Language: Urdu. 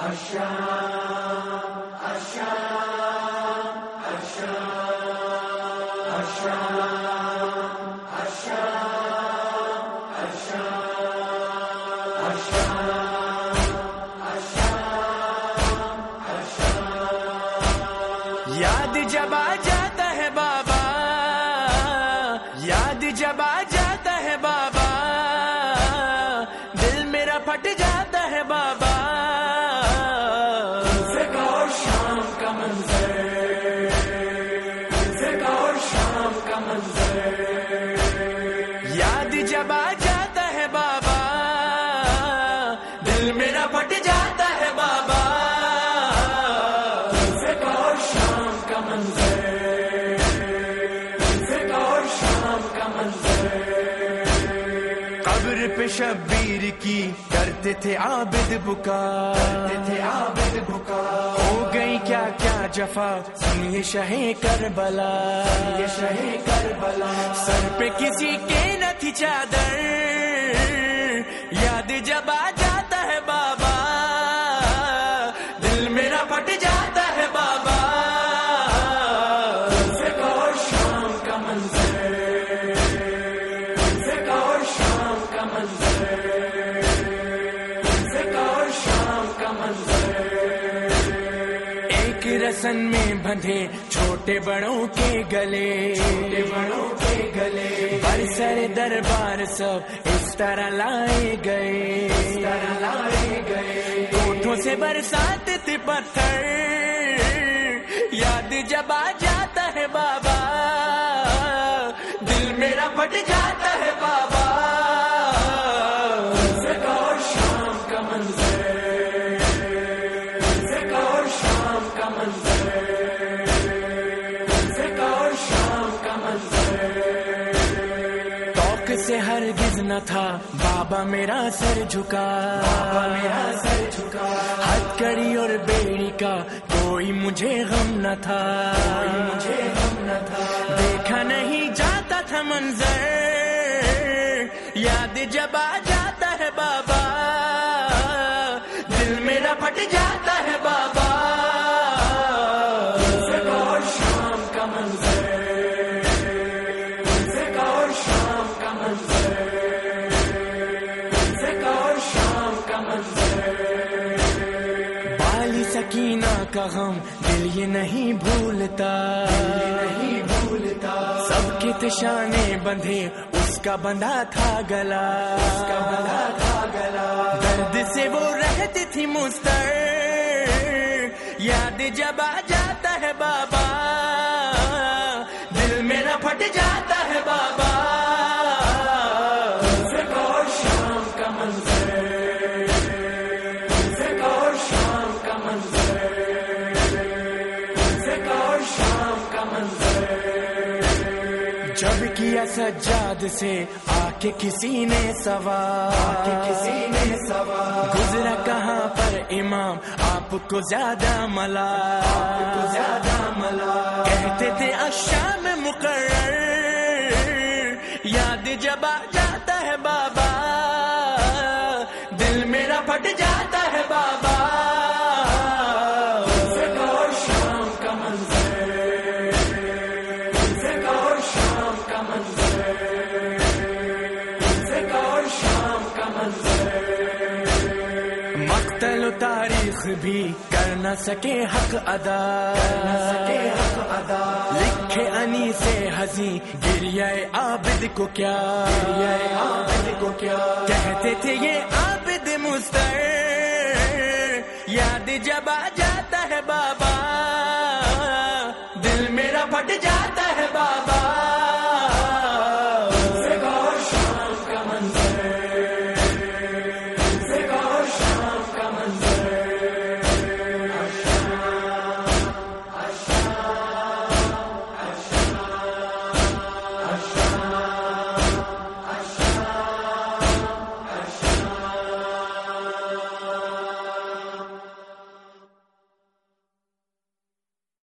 یاد جب آ جاتا ہے بابا، یاد جب آ جاتا ہے بابا، دل میرا پھٹ جاتا ہے بابا. صبح اور شام کا منظر، صبح اور شام کا منظر، یاد جب آ جاتا ہے بابا، دل میرا پھٹ جاتا ہے بابا. قبر پہ شبیر کی کرتے تھے عابد بکا، ہو گئی کیا کیا جفا، سنیے شہ کربلا، سر پہ کسی کے نہ تھی چادر، یاد جب آ جاتا ہے بابا، دل میرا پھٹ جاتا ہے بابا. ایک رسن میں بندھے چھوٹے بڑوں کے گلے، برسر دربار سب اس طرح لائے گئے، کوٹھوں سے برساتے تھے پتھر، یاد جب آ جاتا ہے بابا، دل میرا پھٹ جاتا ہے بابا. سے ہرگز نہ تھا بابا میرا سر جھکا، ہتھکڑی اور بیڑی کا کوئی مجھے غم نہ تھا، دیکھا نہیں جاتا تھا منظر، یاد جب آ جاتا ہے بابا، دل میرا پھٹ جاتا ہے بابا. سکینہ کا غم دل یہ نہیں بھولتا، سب کے تشانے بندھے اس کا بندھا تھا گلا، درد سے وہ رہتی تھی مستر، یاد جب آ جاتا ہے بابا، دل میرا پھٹ جاتا ہے بابا. جب کیا سجاد سے آ کے کسی نے سوال، گزرا کہاں پر امام آپ کو زیادہ ملا، کہتے تھے الشام مقرر، یاد جب آ جاتا ہے بابا، دل میرا پھٹ جاتا ہے بابا. مقتل و تاریخ بھی کر نہ سکے حق ادا، لکھے انی سے ہنسی گریہ عابد کو کیا، کہتے تھے یہ عابد مستر، یاد جب آ جاتا ہے بابا، دل میرا پھٹ جاتا ہے بابا.